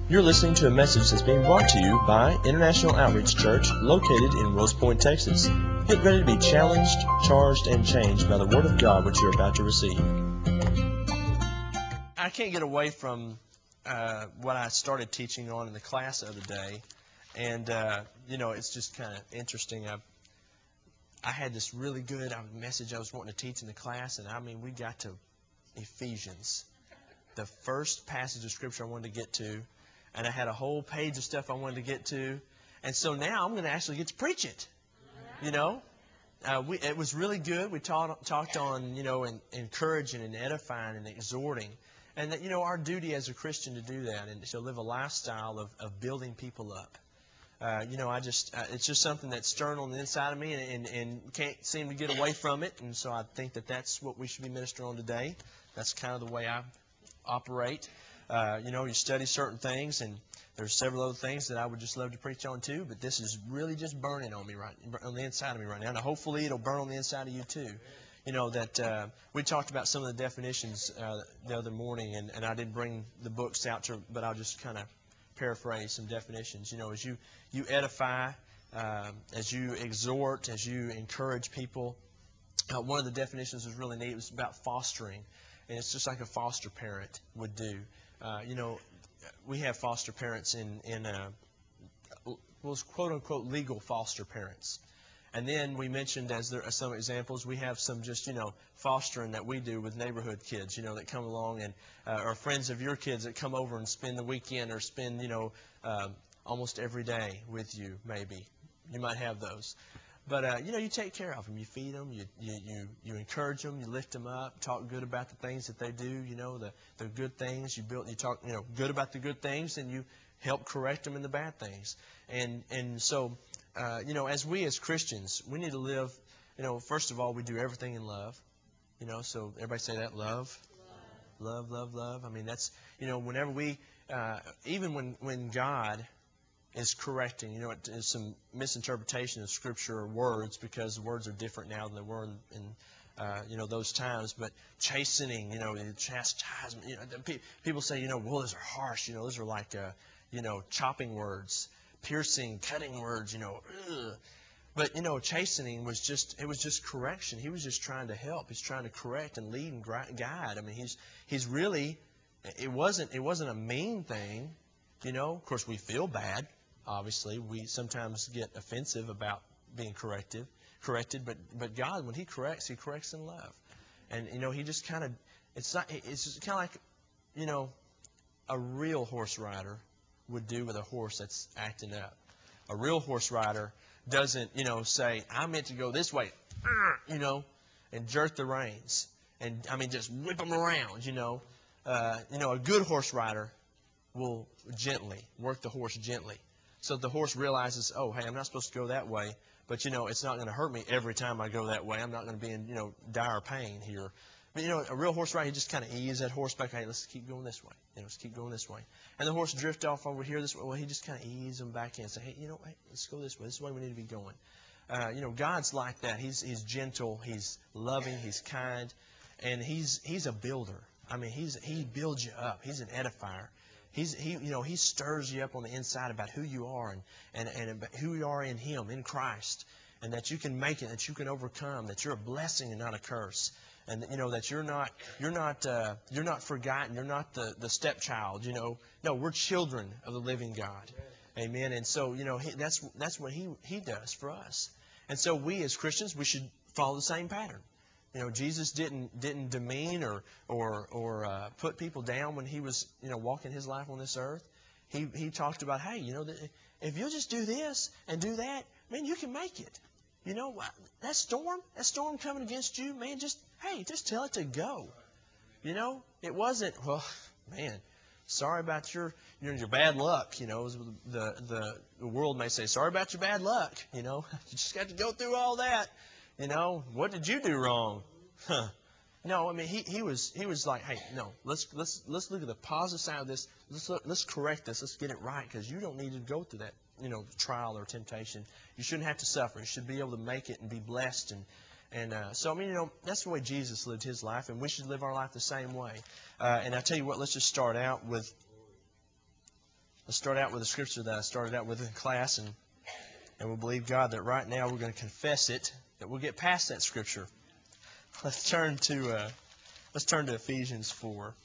You're listening to a message that's being brought to you by International Outreach Church located in Wills Point, Texas. Get ready to be challenged, charged, and changed by the Word of God which you're about to receive. I can't get away from what I started teaching on in the class the other day. And, it's just kind of interesting. I had this really good message I was wanting to teach in the class, and we got to Ephesians, the first passage of Scripture I wanted to get to. And I had a whole page of stuff I wanted to get to. And so now I'm going to actually get to preach it. It was really good. We talked on, encouraging and edifying and exhorting. And that, our duty as a Christian to do that and to live a lifestyle of building people up. It's just something that's stirring on the inside of me and can't seem to get away from it. And so I think that's what we should be ministering on today. That's kind of the way I operate. You study certain things, and there's several other things that I would just love to preach on too, but this is really just burning on me on the inside of me right now. And hopefully it'll burn on the inside of you too. We talked about some of the definitions the other morning, and I didn't bring the books out, but I'll just kind of paraphrase some definitions. As you edify, as you exhort, as you encourage people, one of the definitions was really neat. It was about fostering, and it's just like a foster parent would do. We have foster parents in quote-unquote legal foster parents. And then we mentioned, as there are some examples, we have some just, fostering that we do with neighborhood kids, that come along and are friends of your kids that come over and spend the weekend or spend, almost every day with you, maybe. You might have those. But, you take care of them. You feed them. You encourage them. You lift them up. Talk good about the things that they do, the good things. You talk, good about the good things, and you help correct them in the bad things. And so, as we as Christians, we need to live, first of all, we do everything in love. So everybody say that, love. Love, love, love. That's, whenever we, even when God is correcting. It's some misinterpretation of Scripture or words because the words are different now than they were in those times. But chastening, chastisement. People say, well, those are harsh. Those are like, chopping words, piercing, cutting words. Ugh. But chastening was just correction. He was just trying to help. He's trying to correct and lead and guide. He's really. It wasn't a mean thing. Of course, we feel bad. Obviously, we sometimes get offensive about being corrected. But God, when He corrects in love. And He just kind of. It's just kind of like a real horse rider would do with a horse that's acting up. A real horse rider doesn't say, I meant to go this way, and jerk the reins and just whip them around. A good horse rider will gently work the horse gently, so the horse realizes, oh, hey, I'm not supposed to go that way, but it's not going to hurt me every time I go that way. I'm not going to be in dire pain here. But a real horse rider, he just kind of eases that horse back. Hey, let's keep going this way. Let's keep going this way. And the horse drift off over here this way. Well, he just kind of eases them back in and say, hey, let's go this way. This is the way we need to be going. God's like that. He's gentle. He's loving. He's kind, and he's a builder. He builds you up. He's an edifier. He stirs you up on the inside about who you are and about who you are in Him, in Christ, and that you can make it, that you can overcome, that you're a blessing and not a curse, and that you're not forgotten, you're not the stepchild. No, we're children of the living God, Amen. And so that's what He does for us, and so we as Christians we should follow the same pattern. Jesus didn't demean or put people down when He was walking His life on this earth. He talked about, hey, if you'll just do this and do that, man, you can make it. That storm coming against you, man, just tell it to go. It wasn't, well, man, sorry about your bad luck. The world may say, sorry about your bad luck. You just got to go through all that. What did you do wrong? Huh. No, he was like, hey, no, let's look at the positive side of this. Let's correct this. Let's get it right, because you don't need to go through that, trial or temptation. You shouldn't have to suffer. You should be able to make it and be blessed. So that's the way Jesus lived His life, and we should live our life the same way. And I tell you what, let's just start out with Let's start out with a scripture that I started out with in class, and we'll believe God that right now we're going to confess it, that we'll get past that scripture. Let's turn to Ephesians 4.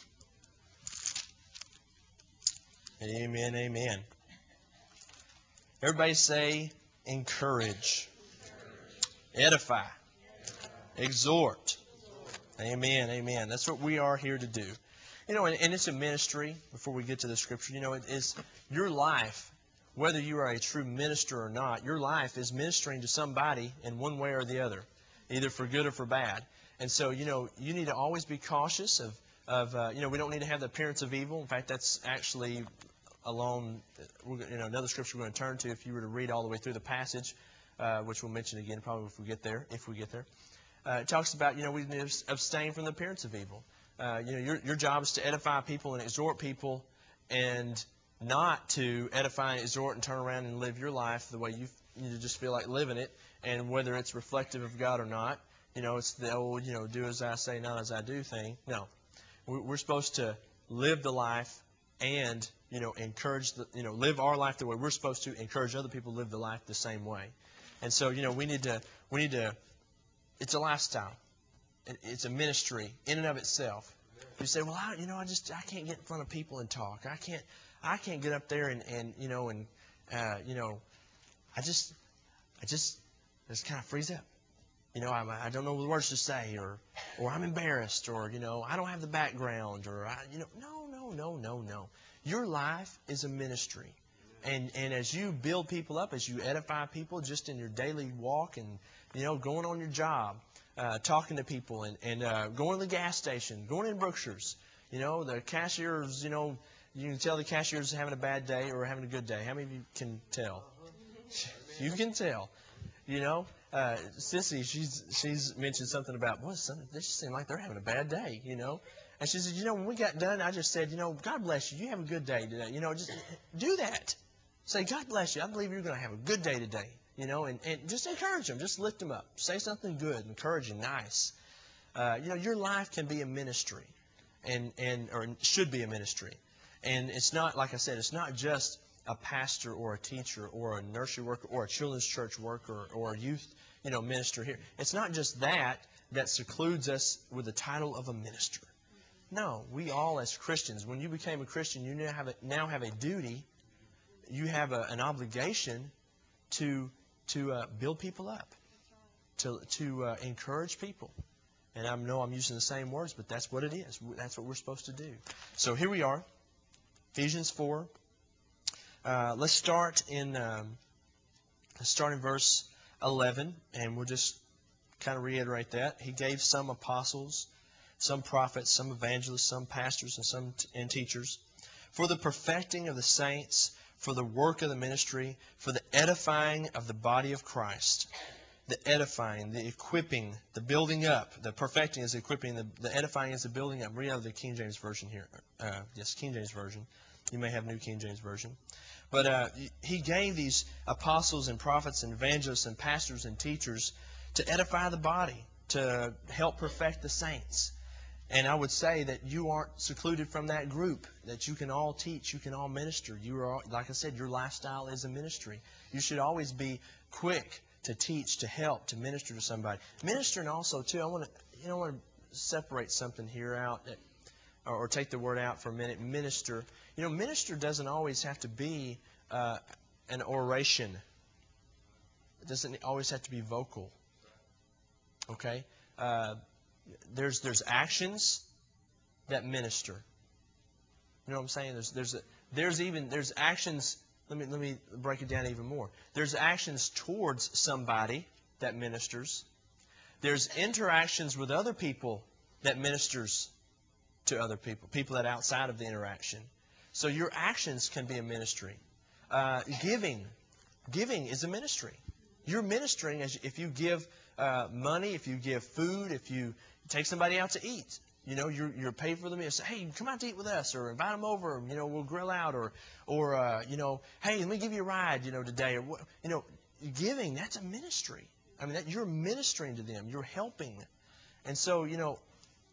Amen, amen. Everybody say, encourage, edify, exhort. Amen, amen. That's what we are here to do. You know, and it's a ministry, before we get to the scripture, you know, it is your life, whether you are a true minister or not, your life is ministering to somebody in one way or the other, either for good or for bad. And so, you know, you need to always be cautious of you know, we don't need to have the appearance of evil. In fact, that's actually another scripture we're going to turn to if you were to read all the way through the passage, which we'll mention again probably if we get there. It talks about, you know, we need to abstain from the appearance of evil. You know, your job is to edify people and exhort people, and not to edify and exhort and turn around and live your life the way you just feel like living it, and whether it's reflective of God or not. You know, it's the old, you know, do as I say, not as I do thing. No. We're supposed to live the life and, you know, live our life the way we're supposed to, encourage other people to live the life the same way. And so, you know, we need to, it's a lifestyle. It's a ministry in and of itself. You say, well, I can't get in front of people and talk. I can't get up there and I just kind of freeze up. You know, I don't know the words to say, or I'm embarrassed, or, you know, I don't have the background, or, no. Your life is a ministry. And as you build people up, as you edify people just in your daily walk and, you know, going on your job, talking to people and going to the gas station, going in Brookshire's, you know, the cashiers, you know, you can tell the cashier's having a bad day or having a good day. How many of you can tell? You can tell. You know, Sissy, she's mentioned something about, boy, they just seem like they're having a bad day, you know. And she said, you know, when we got done, I just said, you know, God bless you. You have a good day today. You know, just do that. Say, God bless you. I believe you're going to have a good day today. You know, and just encourage them. Just lift them up. Say something good, encouraging, nice. You know, your life can be a ministry, or should be a ministry. And it's not, like I said, it's not just a pastor or a teacher or a nursery worker or a children's church worker or a youth, you know, minister here. It's not just that secludes us with the title of a minister. No, we all as Christians, when you became a Christian, you now have a duty. You have an obligation to build people up, to encourage people. And I know I'm using the same words, but that's what it is. That's what we're supposed to do. So here we are, Ephesians 4. Let's start in verse 11, and we'll just kind of reiterate that. He gave some apostles, some prophets, some evangelists, some pastors, and some teachers, for the perfecting of the saints, for the work of the ministry, for the edifying of the body of Christ. The edifying, the equipping, the building up. The perfecting is the equipping. The edifying is the building up. Read out of the King James Version here. Yes, King James Version. You may have New King James Version. But he gave these apostles and prophets and evangelists and pastors and teachers to edify the body, to help perfect the saints. And I would say that you aren't secluded from that group, that you can all teach, you can all minister. You are, like I said, your lifestyle is a ministry. You should always be quick to teach, to help, to minister to somebody. Ministering also, too, I want to separate something here out, or take the word out for a minute. Minister. You know, minister doesn't always have to be an oration. It doesn't always have to be vocal. Okay? There's actions that minister. You know what I'm saying? There's actions. Let me break it down even more. There's actions towards somebody that ministers. There's interactions with other people that ministers to other people. People that are outside of the interaction. So your actions can be a ministry. Giving is a ministry. You're ministering if you give money, if you give food, if you take somebody out to eat. You know, you're paid for the meal. Say, hey, come out to eat with us, or invite them over. You know, we'll grill out, or you know, hey, let me give you a ride. You know, today, or you know, giving, that's a ministry. I mean, you're ministering to them. You're helping, and so you know,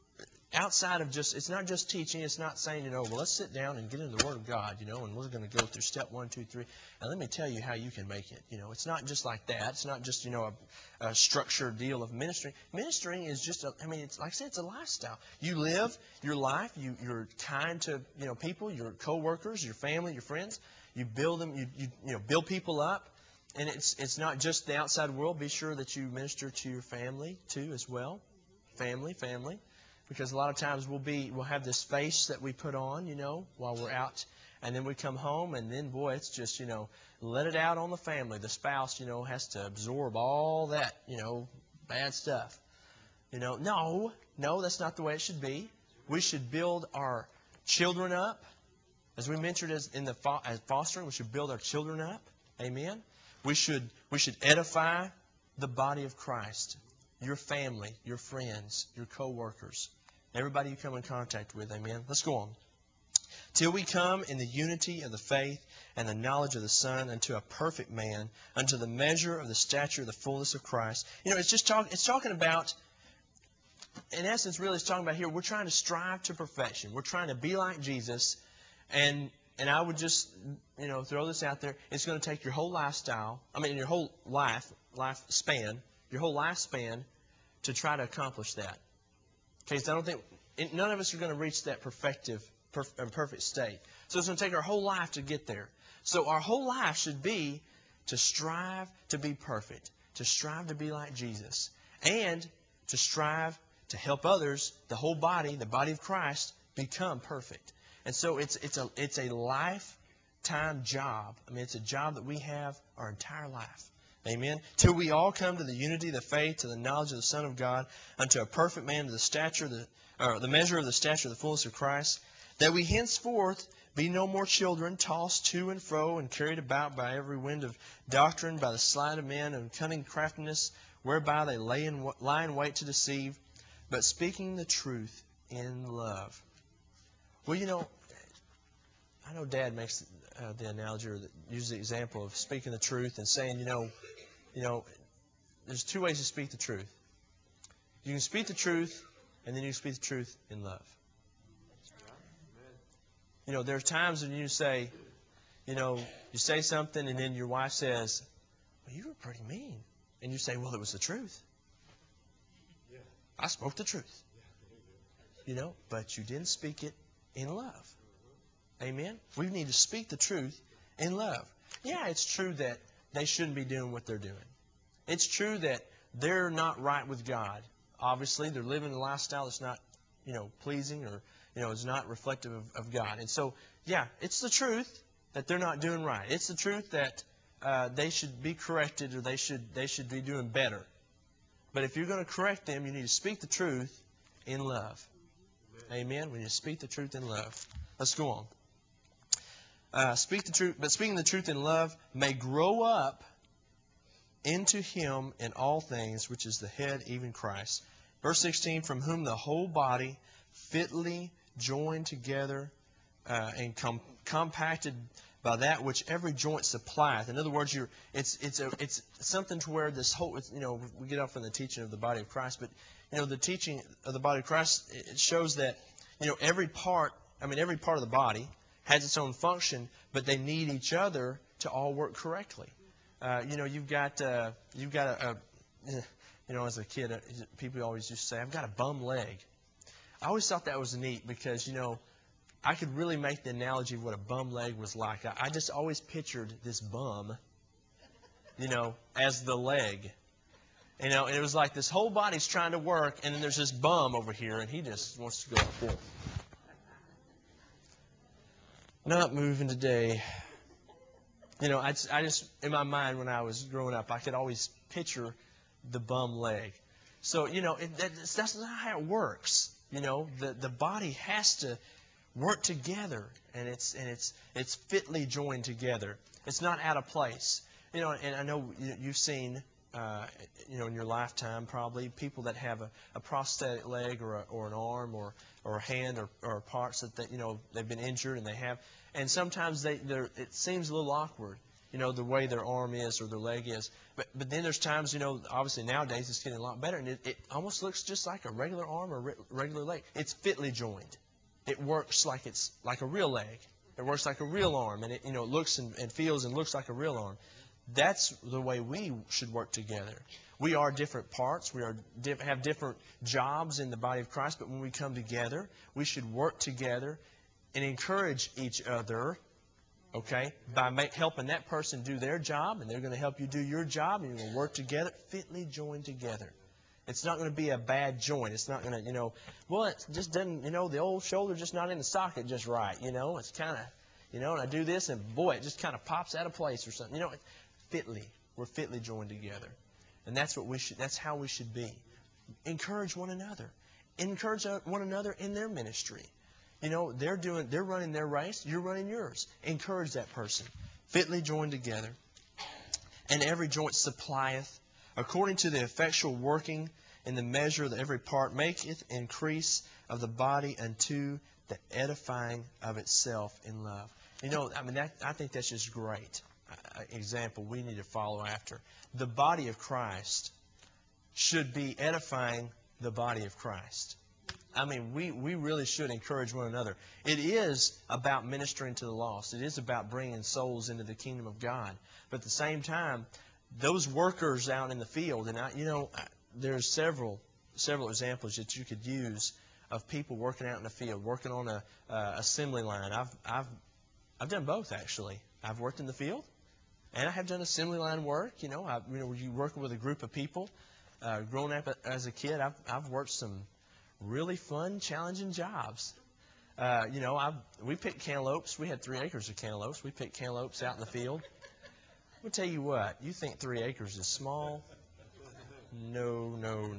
outside of just, it's not just teaching. It's not saying, well, let's sit down and get into the Word of God, and we're going to go through step 1, 2, 3, and let me tell you how you can make it. It's not just like that. It's not just, a structured deal of ministry. Ministering is just, it's like I said, it's a lifestyle. You live your life. You're kind to, people, your coworkers, your family, your friends. You build them. You build people up. And it's not just the outside world. Be sure that you minister to your family too as well. Family. Because a lot of times we'll have this face that we put on, while we're out, and then we come home, and then boy, it's just, let it out on the family. The spouse, has to absorb all that, bad stuff. No, that's not the way it should be. We should build our children up, as we mentioned as fostering. We should build our children up. Amen. We should edify the body of Christ. Your family, your friends, your co-workers, everybody you come in contact with. Amen. Let's go on. Till we come in the unity of the faith and the knowledge of the Son, unto a perfect man, unto the measure of the stature of the fullness of Christ. It's talking about, in essence, really, it's talking about here, we're trying to strive to perfection. We're trying to be like Jesus. And I would just, throw this out there. It's going to take your whole lifestyle, your whole lifespan, to try to accomplish that. Okay, so I don't think, none of us are going to reach that perfect state. So it's going to take our whole life to get there. So our whole life should be to strive to be perfect, to strive to be like Jesus, and to strive to help others, the whole body, the body of Christ, become perfect. And so it's a lifetime job. It's a job that we have our entire life. Amen. Till we all come to the unity of the faith, to the knowledge of the Son of God, unto a perfect man, to the stature, the measure of the stature of the fullness of Christ, that we henceforth be no more children, tossed to and fro and carried about by every wind of doctrine, by the sleight of men and cunning craftiness, whereby they lie in wait to deceive, but speaking the truth in love. Well, I know Dad makes the analogy, or uses the example of speaking the truth and saying, there's two ways to speak the truth. You can speak the truth, and then you can speak the truth in love. There are times when you say, you say something, and then your wife says, well, you were pretty mean. And you say, well, it was the truth. I spoke the truth. But you didn't speak it in love. Amen? We need to speak the truth in love. Yeah, it's true that they shouldn't be doing what they're doing. It's true that they're not right with God. Obviously, they're living a lifestyle that's not, pleasing, or, is not reflective of God. And so, yeah, it's the truth that they're not doing right. It's the truth that they should be corrected, or they should be doing better. But if you're going to correct them, you need to speak the truth in love. Amen? We need to speak the truth in love. Let's go on. Speak the truth, but speaking the truth in love may grow up into Him in all things, which is the head, even Christ. Verse 16, from whom the whole body, fitly joined together and compacted by that which every joint supplieth. In other words, it's something to where this whole, we get off from the teaching of the body of Christ, but the teaching of the body of Christ, it shows that every part of the body has its own function, but they need each other to all work correctly. You've got as a kid, people always used to say, I've got a bum leg. I always thought that was neat because, I could really make the analogy of what a bum leg was like. I just always pictured this bum, as the leg. And it was like this whole body's trying to work, and then there's this bum over here, and he just wants to go like this. Not moving today. I just, in my mind when I was growing up, I could always picture the bum leg. So, that's not how it works. The body has to work together, and it's fitly joined together. It's not out of place. And I know you've seen, in your lifetime probably, people that have a prosthetic leg or an arm or a hand or parts that they've been injured and they have. And sometimes it seems a little awkward. the way their arm is or their leg is. But then there's times, obviously nowadays it's getting a lot better, and it almost looks just like a regular arm or regular leg. It's fitly joined. It works like it's like a real leg. It works like a real arm, and it looks and feels and looks like a real arm. That's the way we should work together. We are different parts. We have different jobs in the body of Christ, but when we come together, we should work together and encourage each other, okay, by helping that person do their job, and they're going to help you do your job, and you're going to work together, fitly joined together. It's not going to be a bad joint. It's not going to, well, it just doesn't, the old shoulder's just not in the socket just right, It's kind of, and I do this, and boy, it just kind of pops out of place or something. We're fitly joined together. And that's how we should be. Encourage one another. Encourage one another in their ministry. They're running their race, you're running yours. Encourage that person. Fitly joined together. And every joint supplieth, according to the effectual working in the measure of every part, maketh increase of the body unto the edifying of itself in love. I think that's just great. Example we need to follow after. The body of Christ should be edifying the body of Christ. We really should encourage one another. It is about ministering to the lost. It is about bringing souls into the kingdom of God. But at the same time, those workers out in the field, and there's several examples that you could use of people working out in the field, working on a assembly line. I've done both, actually. I've worked in the field, and I have done assembly line work. You working with a group of people. Growing up as a kid, I've worked some really fun, challenging jobs. We picked cantaloupes. We had 3 acres of cantaloupes. We picked cantaloupes out in the field. I'll tell you what, you think 3 acres is small? No.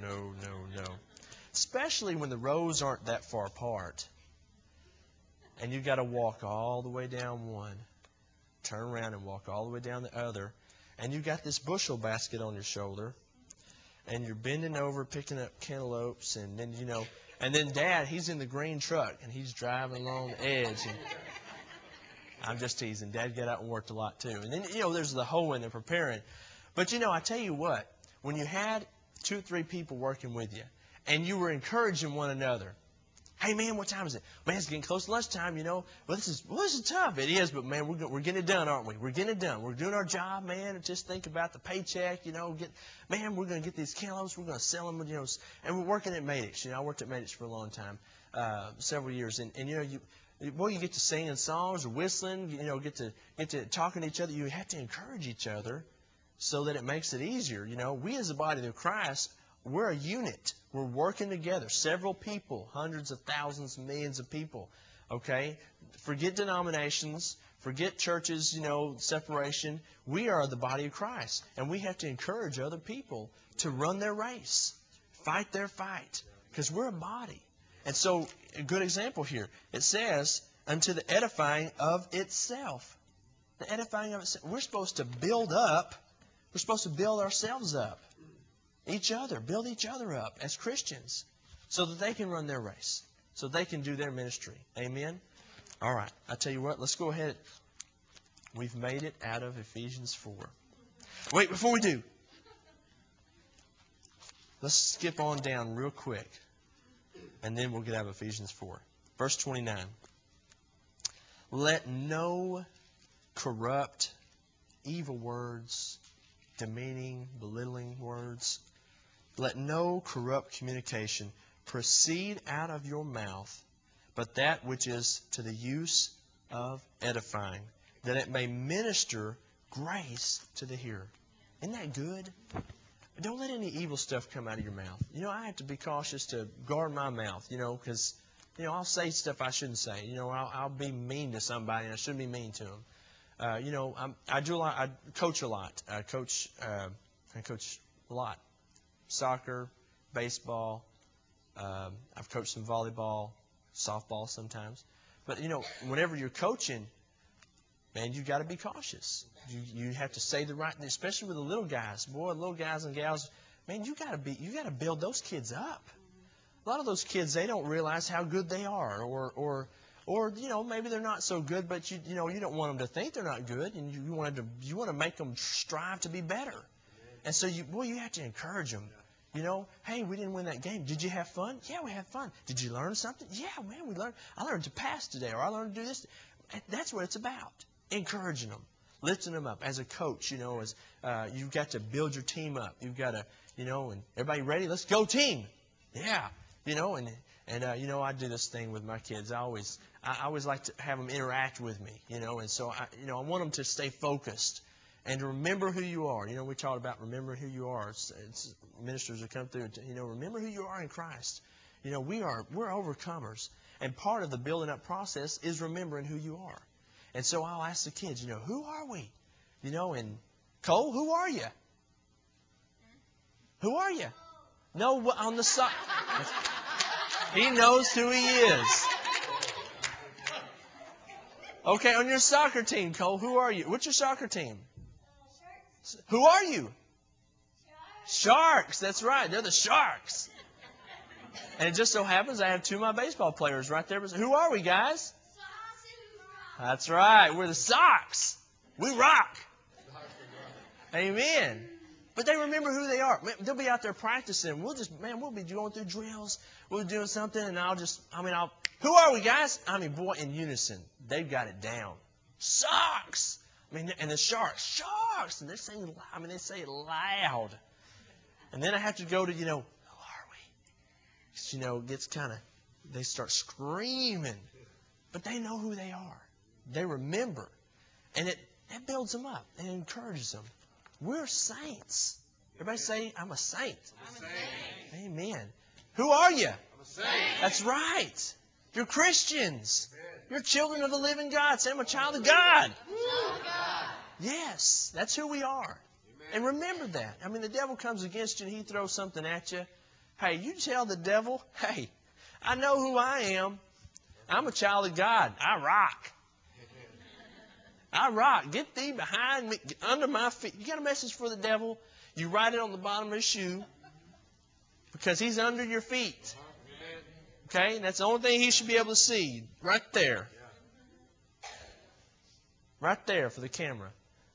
Especially when the rows aren't that far apart. And you've got to walk all the way down one, turn around and walk all the way down the other, and you've got this bushel basket on your shoulder, and you're bending over picking up cantaloupes, and then, and then Dad, he's in the green truck, and he's driving along the edge, and I'm just teasing. Dad got out and worked a lot too. And then, there's the hoeing and preparing. But, I tell you what, when you had 2 or 3 people working with you, and you were encouraging one another, hey, man, what time is it? Man, it's getting close to lunchtime, Well, this is tough. It is, but, man, we're getting it done, aren't we? We're getting it done. We're doing our job, man. And just think about the paycheck, man, we're going to get these cantaloupes. We're going to sell them, and we're working at Madix. I worked at Madix for a long time, several years. And you get to singing songs or whistling, get to talking to each other. You have to encourage each other so that it makes it easier. We as the body of Christ, we're a unit. We're working together. Several people, hundreds of thousands, millions of people. Okay? Forget denominations. Forget churches, separation. We are the body of Christ. And we have to encourage other people to run their race. Fight their fight. Because we're a body. And so, a good example here. It says, unto the edifying of itself. The edifying of itself. We're supposed to build up. We're supposed to build ourselves up. Each other. Build each other up as Christians. So that they can run their race. So they can do their ministry. Amen? All right. I tell you what. Let's go ahead. We've made it out of Ephesians 4. Wait, before we do. Let's skip on down real quick. And then we'll get out of Ephesians 4. Verse 29. Let no corrupt, evil words, demeaning, belittling words, let no corrupt communication proceed out of your mouth, but that which is to the use of edifying, that it may minister grace to the hearer. Isn't that good? Don't let any evil stuff come out of your mouth. I have to be cautious to guard my mouth, because, I'll say stuff I shouldn't say. I'll be mean to somebody, and I shouldn't be mean to them. I do a lot. I coach a lot. I coach a lot. Soccer, baseball. I've coached some volleyball, softball sometimes. But, whenever you're coaching, man, you've got to be cautious. You have to say the right thing, especially with the little guys. Boy, little guys and gals, man, you got to build those kids up. A lot of those kids, they don't realize how good they are, or Or, maybe they're not so good, but you don't want them to think they're not good, and you want to make them strive to be better. And so you have to encourage them. Hey, we didn't win that game. Did you have fun? Yeah, we had fun. Did you learn something? Yeah, man, I learned to pass today, or I learned to do this. That's what it's about. Encouraging them, lifting them up. As a coach, as you've got to build your team up. You've got to, and everybody ready? Let's go, team. Yeah, and I do this thing with my kids. I always like to have them interact with me, and so I want them to stay focused and to remember who you are. We talked about remembering who you are. It's ministers that come through. Remember who you are in Christ. We're overcomers, and part of the building up process is remembering who you are. And so I'll ask the kids, who are we? And Cole, who are you? Who are you? No, on the side. He knows who he is. Okay, on your soccer team, Cole, who are you? What's your soccer team? Sharks. Who are you? Sharks. That's right. They're the Sharks. And it just so happens I have two of my baseball players right there. Who are we, guys? That's right. We're the Sox. We rock. Amen. But they remember who they are. They'll be out there practicing. We'll be going through drills. We'll be doing something, and who are we, guys? Boy, in unison. They've got it down. Sox. And the Sharks. Sharks. And they're saying, they say it loud. And then I have to go to, who are we? Because, it gets they start screaming. But they know who they are. They remember. And it builds them up and encourages them. We're saints. Everybody say, I'm a saint. I'm a saint. Amen. Who are you? I'm a saint. That's right. You're Christians. You're children of the living God. Say, I'm a child of God. Yes, that's who we are. And remember that. The devil comes against you and he throws something at you. Hey, you tell the devil, hey, I know who I am. I'm a child of God. I rock. I rock. Get thee behind me, under my feet. You got a message for the devil? You write it on the bottom of his shoe because he's under your feet. Okay? And that's the only thing he should be able to see. Right there. Right there for the camera.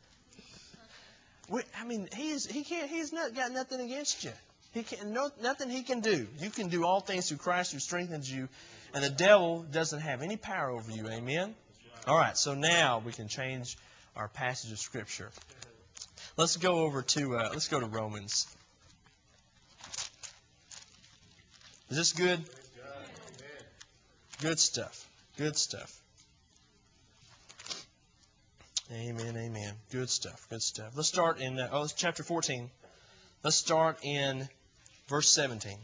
He's not got nothing against you. Nothing he can do. You can do all things through Christ who strengthens you. And the devil doesn't have any power over you. Amen? All right, so now we can change our passage of Scripture. Let's go to Romans. Is this good? Good stuff. Good stuff. Amen, amen. Good stuff, good stuff. Let's start in chapter 14. Let's start in verse 17.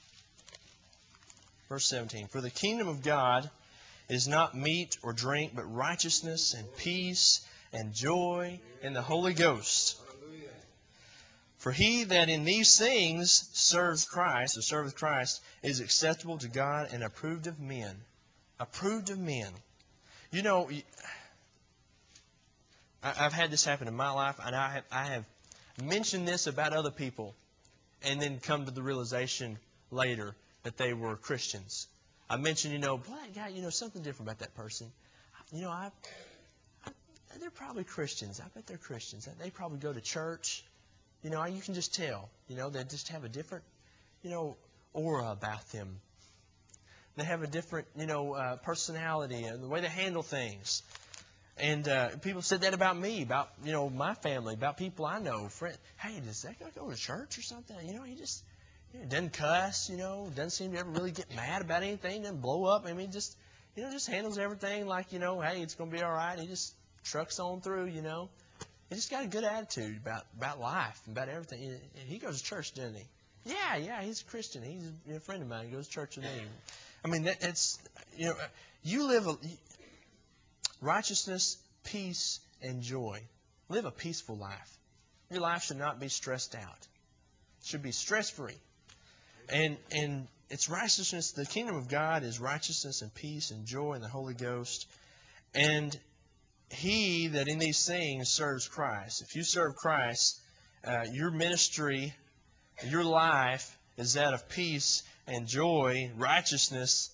Verse 17. For the kingdom of God is not meat or drink, but righteousness and peace and joy in the Holy Ghost. For he that in these things serveth Christ, is acceptable to God and approved of men. Approved of men. I've had this happen in my life, and I have mentioned this about other people, and then come to the realization later that they were Christians. I mentioned, boy, that guy, something different about that person. They're probably Christians. I bet they're Christians. They probably go to church. You can just tell. They just have a different, aura about them. They have a different, personality and the way they handle things. And people said that about me, about, my family, about people I know. Hey, does that guy go to church or something? He just doesn't cuss, doesn't seem to ever really get mad about anything, doesn't blow up. Just handles everything like, hey, it's going to be all right. He just trucks on through, He just got a good attitude about life, about everything. He goes to church, doesn't he? Yeah, he's a Christian. He's a friend of mine. He goes to church with me. That's, you live righteousness, peace, and joy. Live a peaceful life. Your life should not be stressed out. It should be stress-free. And it's righteousness. The kingdom of God is righteousness and peace and joy in the Holy Ghost. And he that in these things serves Christ. If you serve Christ, your ministry, your life is that of peace and joy, righteousness,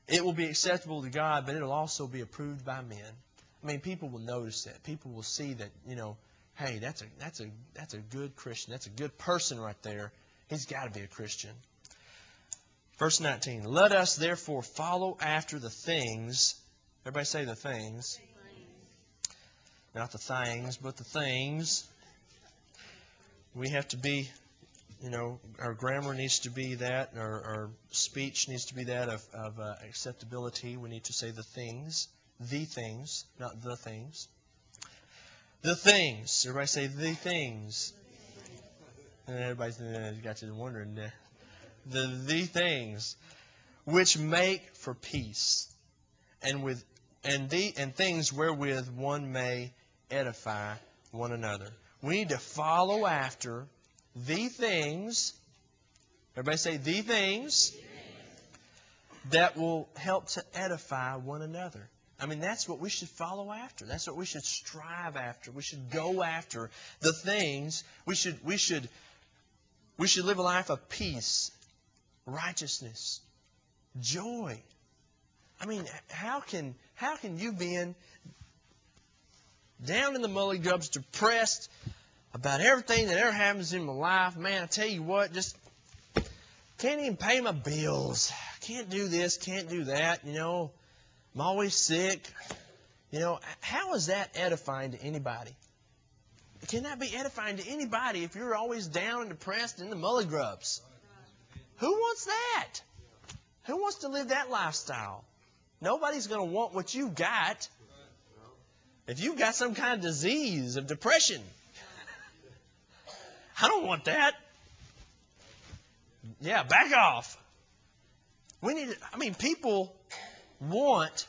It will be acceptable to God, but it'll also be approved by men. I mean, people will notice that. People will see that, hey, that's a good Christian. That's a good person right there. He's got to be a Christian. Verse 19. Let us therefore follow after the things. Everybody say the things. Not the things, but the things. We have to be, our grammar needs to be that. Our speech needs to be that of acceptability. We need to say the things, not the things. The things. Everybody say the things. And everybody's got you wondering. The things which make for peace, and things wherewith one may edify one another. We need to follow after the things. Everybody say the things that will help to edify one another. I mean, that's what we should follow after. That's what we should strive after. We should go after the things. We should live a life of peace, righteousness, joy. I mean, how can you being down in the mully grubs, depressed about everything that ever happens in my life, man, I tell you what, just can't even pay my bills. Can't do this, can't do that, I'm always sick. How is that edifying to anybody? Can that be edifying to anybody if you're always down and depressed in the mully grubs? Who wants that? Who wants to live that lifestyle? Nobody's going to want what you've got. If you've got some kind of disease of depression, I don't want that. Yeah, back off. People want,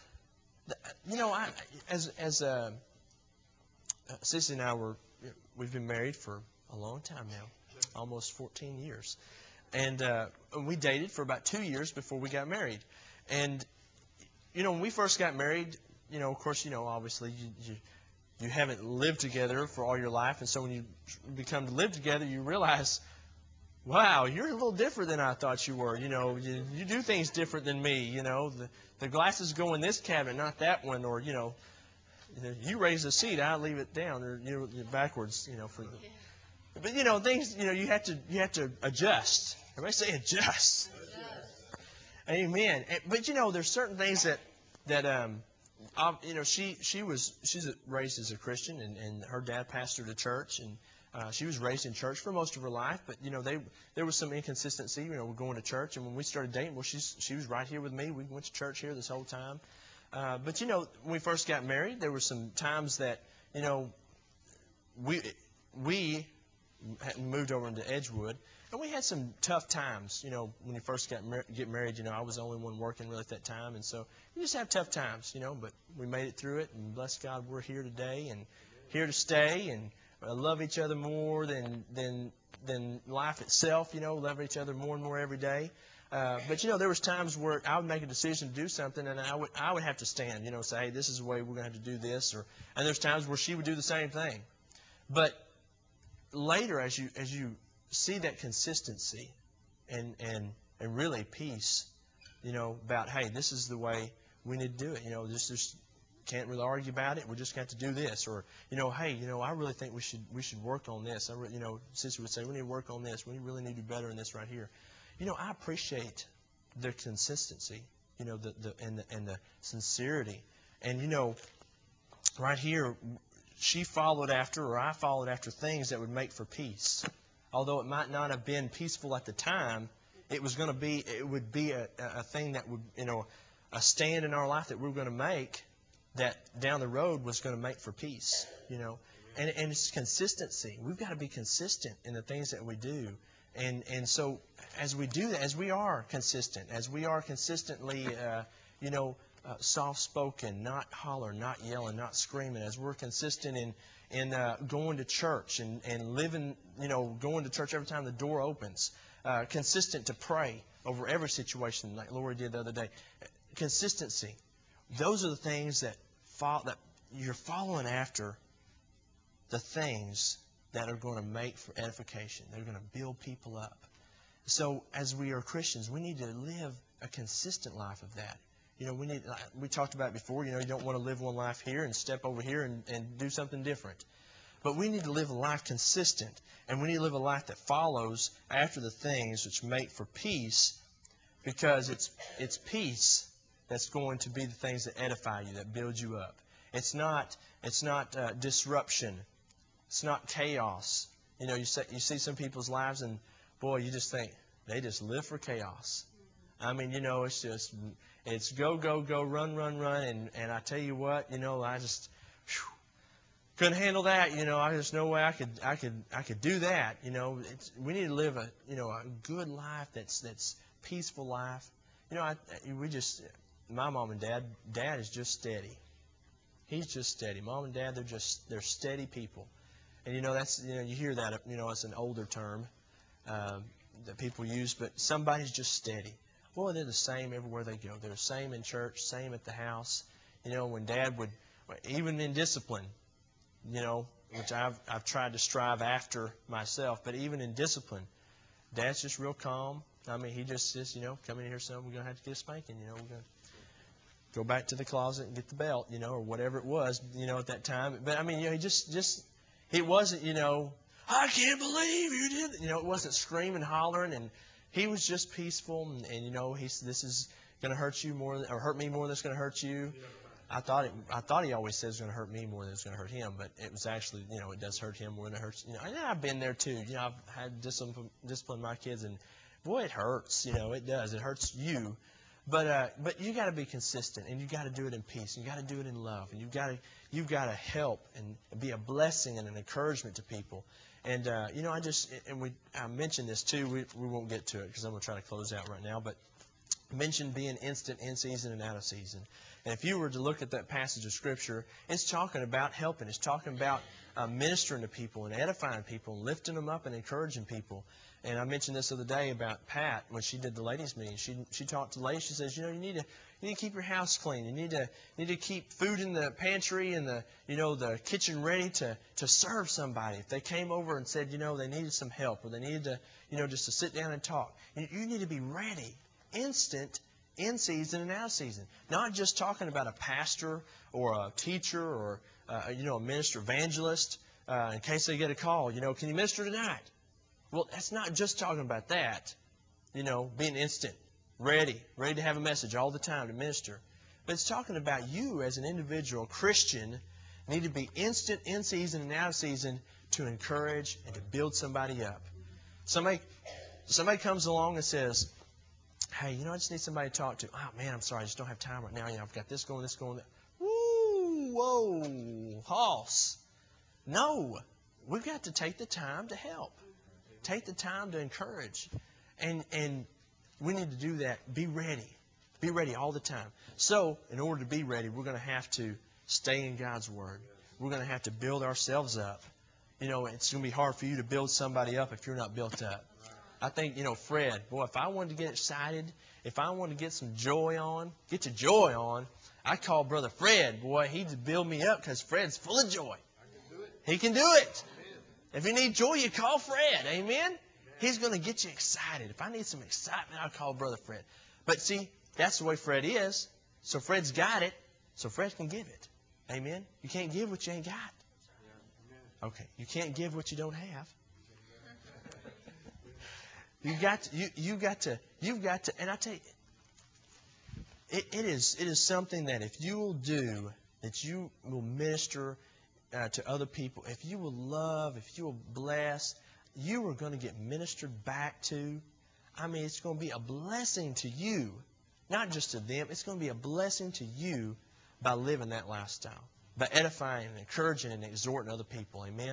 Sissy and I we've been married for a long time now, almost 14 years. And we dated for about 2 years before we got married. And, when we first got married, of course, obviously you haven't lived together for all your life. And so when you become to live together, you realize, wow, you're a little different than I thought you were. You do things different than me. The glasses go in this cabinet, not that one. Or, you raise the seat, I leave it down, or backwards. But things. You have to adjust. Everybody say adjust. Amen. But there's certain things that she's raised as a Christian, and her dad pastored a church, and she was raised in church for most of her life. But there was some inconsistency. We're going to church, and when we started dating, she was right here with me. We went to church here this whole time. But when we first got married, there were some times that we had moved over into Edgewood, and we had some tough times. When you first get married, I was the only one working really at that time, and so you just have tough times, But we made it through it, and bless God, we're here today and here to stay, and love each other more than life itself. Love each other more and more every day. But there was times where I would make a decision to do something, and I would have to stand. Say, hey, this is the way we're going to have to do this, and there's times where she would do the same thing. But later, as you see that consistency and really peace, about, hey, this is the way we need to do it. Just can't really argue about it. We just got to do this. Or, hey, I really think we should work on this. Sister would say, we need to work on this. We really need to do better in this right here. I appreciate the consistency, and the sincerity. And, right here, she followed after, or I followed after, things that would make for peace. Although it might not have been peaceful at the time, it would be a thing that would, a stand in our life that we were going to make that down the road was going to make for peace, And it's consistency. We've got to be consistent in the things that we do. And so as we do that, as we are consistent, as we are consistently, soft-spoken, not hollering, not yelling, not screaming, as we're consistent in going to church and living, going to church every time the door opens, consistent to pray over every situation like Lori did the other day. Consistency. Those are the things that you're following after, the things that are going to make for edification. They're going to build people up. So as we are Christians, we need to live a consistent life of that. We talked about it before, you don't want to live one life here and step over here and do something different. But we need to live a life consistent, and we need to live a life that follows after the things which make for peace, because it's peace that's going to be the things that edify you, that build you up. It's not disruption. It's not chaos. You see some people's lives, and boy, you just think they just live for chaos. I mean, it's go, go, go, run, run, run, and I tell you what, I just couldn't handle that. I just no way I could do that. We need to live a good life that's peaceful life. My mom and dad is just steady. He's just steady. Mom and dad, they're steady people. And you hear that, it's an older term that people use, but somebody's just steady. Boy, they're the same everywhere they go. They're the same in church, same at the house. When Dad would, even in discipline, which I've tried to strive after myself, but even in discipline, Dad's just real calm. I mean, he just says, come in here, son, we're going to have to get a spanking. We're going to go back to the closet and get the belt, or whatever it was, at that time. But I mean, he just it wasn't, I can't believe you did. It wasn't screaming, hollering, and he was just peaceful. And this is going to hurt you more, or hurt me more than it's going to hurt you. I thought he always says it's going to hurt me more than it's going to hurt him, but it was actually, it does hurt him more than it hurts. And I've been there too. I've had discipline my kids, and boy, it hurts. It does. It hurts you. But you got to be consistent, and you got to do it in peace. And you got to do it in love, and you've got to help and be a blessing and an encouragement to people. And I mentioned this too. We won't get to it because I'm going to try to close out right now. But I mentioned being instant in season and out of season. And if you were to look at that passage of Scripture, it's talking about helping. It's talking about ministering to people and edifying people and lifting them up and encouraging people. And I mentioned this the other day about Pat when she did the ladies' meeting. She talked to the ladies. She says, you need to keep your house clean. You need to keep food in the pantry and the kitchen ready to serve somebody. If they came over and said, they needed some help, or they needed to just to sit down and talk, you need to be ready, instant, in season and out of season. Not just talking about a pastor or a teacher or a minister evangelist in case they get a call. Can you minister tonight? Well, that's not just talking about that, being instant, ready to have a message all the time to minister. But it's talking about you as an individual Christian need to be instant in season and out of season to encourage and to build somebody up. Somebody comes along and says, hey, I just need somebody to talk to. Oh, man, I'm sorry, I just don't have time right now. I've got this going. Woo, whoa, Hoss. No, we've got to take the time to help. Take the time to encourage. And we need to do that. Be ready. Be ready all the time. So, in order to be ready, we're going to have to stay in God's Word. We're going to have to build ourselves up. It's going to be hard for you to build somebody up if you're not built up. I think, Fred, boy, if I wanted to get excited, if I wanted to get some joy on, get your joy on, I'd call Brother Fred. Boy, he'd build me up because Fred's full of joy. He can do it. If you need joy, you call Fred. Amen? He's going to get you excited. If I need some excitement, I'll call Brother Fred. But see, that's the way Fred is. So Fred's got it, so Fred can give it. Amen? You can't give what you ain't got. Okay, you can't give what you don't have. You've got to, and I tell you, it is something that if you will do, that you will minister to other people. If you will love, if you will bless, you are going to get ministered back to. I mean, it's going to be a blessing to you, not just to them. It's going to be a blessing to you by living that lifestyle, by edifying and encouraging and exhorting other people. Amen?